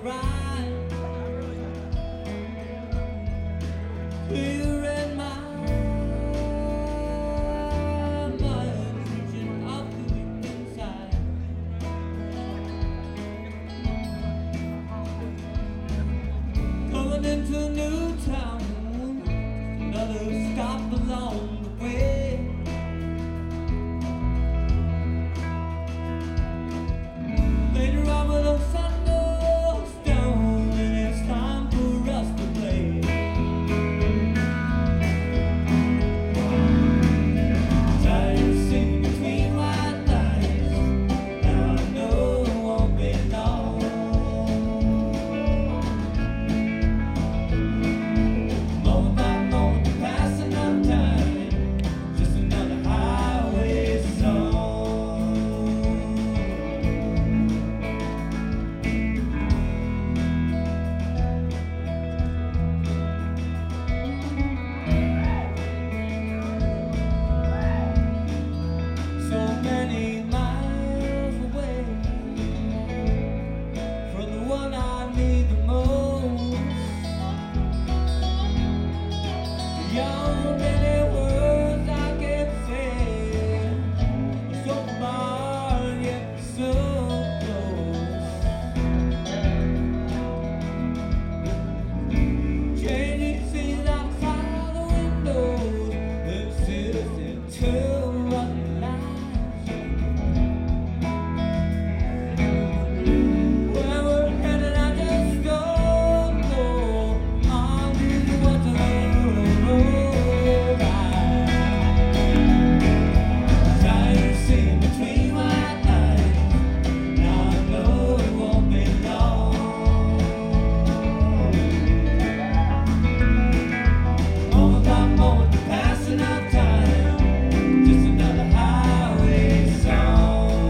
ride. Clearing my mind, reaching up to the inside. Coming into a new town, another stop along the way. Later on when the sun goes down and it's time for us to play. Tired of sitting between white lines, now I know it won't be long. Moment by moment, the passing of time, just another highway song. So many miles away from the one I need the most. Beyond many words I can say, so far yet so close. Changing scenes outside the windows, the cities into running lights. Where we're headed, I just don't know. I'm really what to ride. Tired of seeing between white lines, now I know it won't be long. Moment by moment, the passing of time, just another highway song.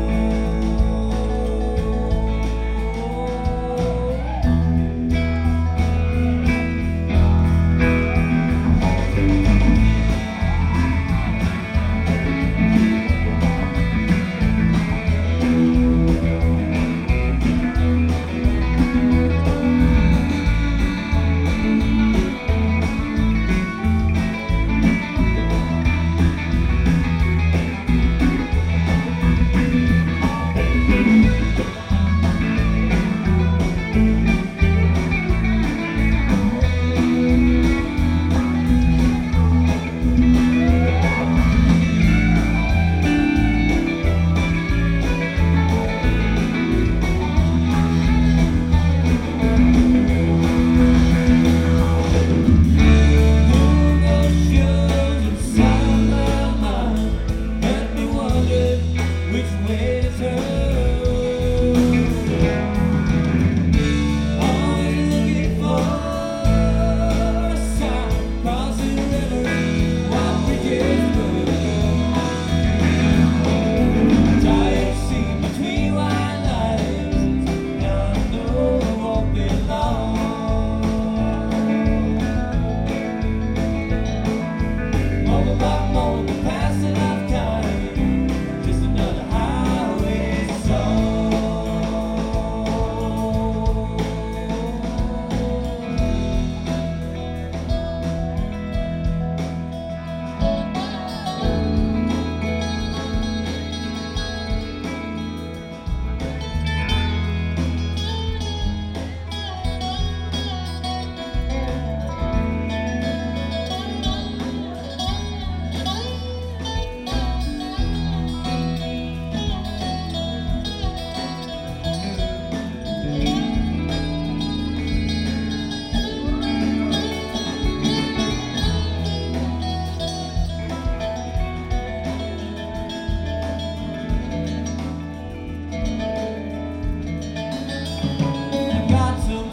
Got some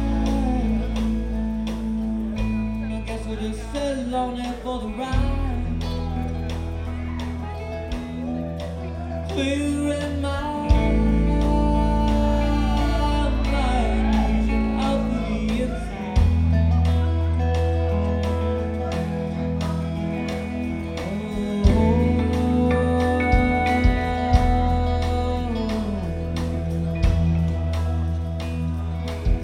time, I guess we'll just settle on there for the ride. Clearing my mind, out to the inside. Oh.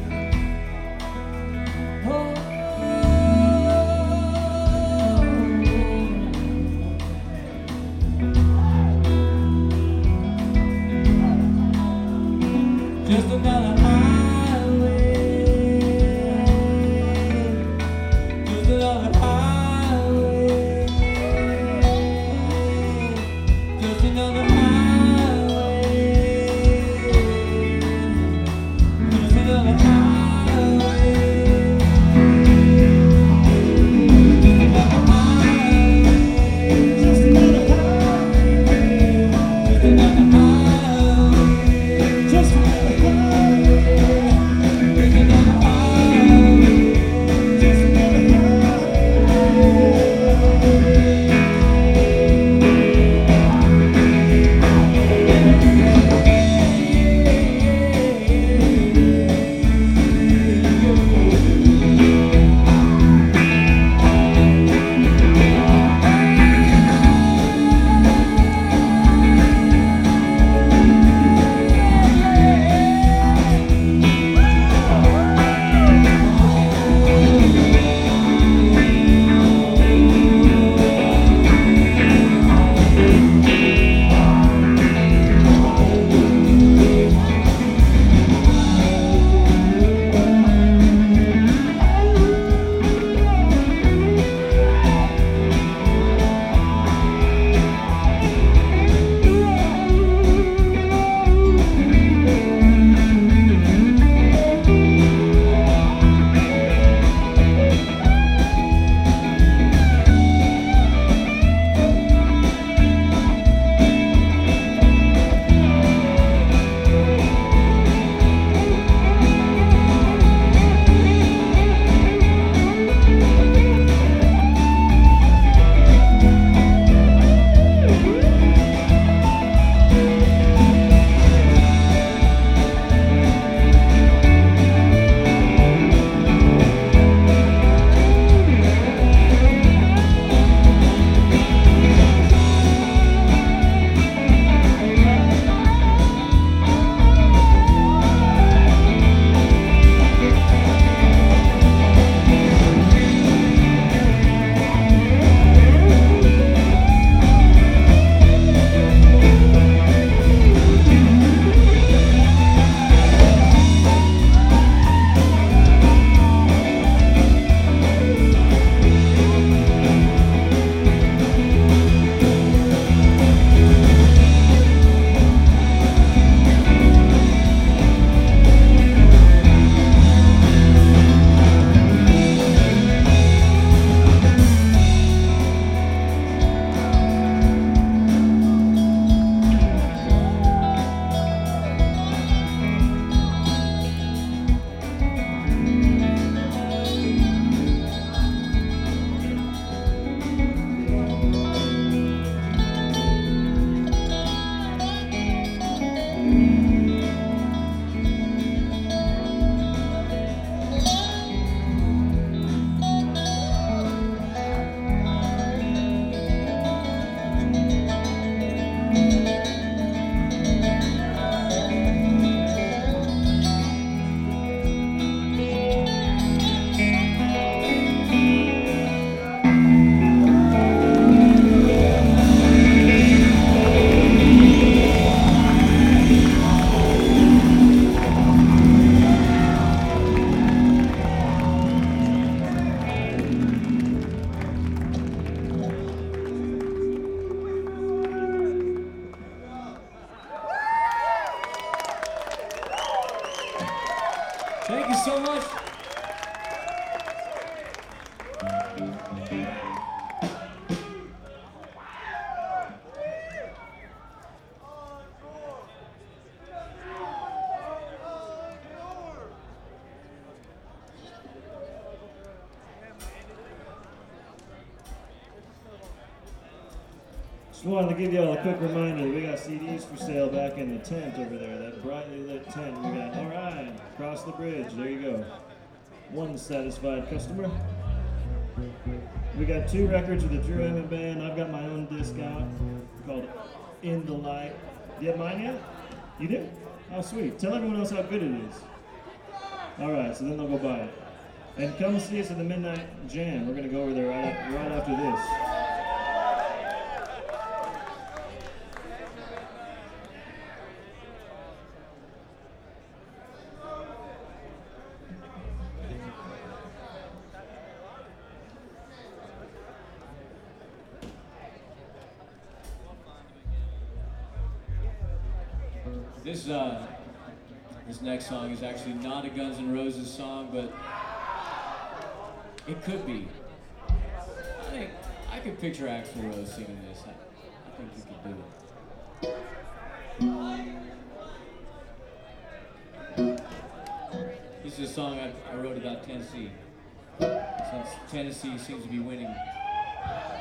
Thank you so much. Just wanted to give you all a quick reminder that we got CDs for sale back in the tent over there, that brightly lit tent. We got All Right, Across the Bridge, there you go. One satisfied customer. We got 2 records with the Drew Emmett Band. I've got my own disc out called In the Light. Do you have mine yet? You do? Oh, sweet. Tell everyone else how good it is. All right, so then they'll go buy it. And come see us at the Midnight Jam. We're going to go over there right after this. This next song is actually not a Guns N' Roses song, but it could be. I think I could picture Axl Rose singing this. I think you could do it. This is a song I wrote about Tennessee, since Tennessee seems to be winning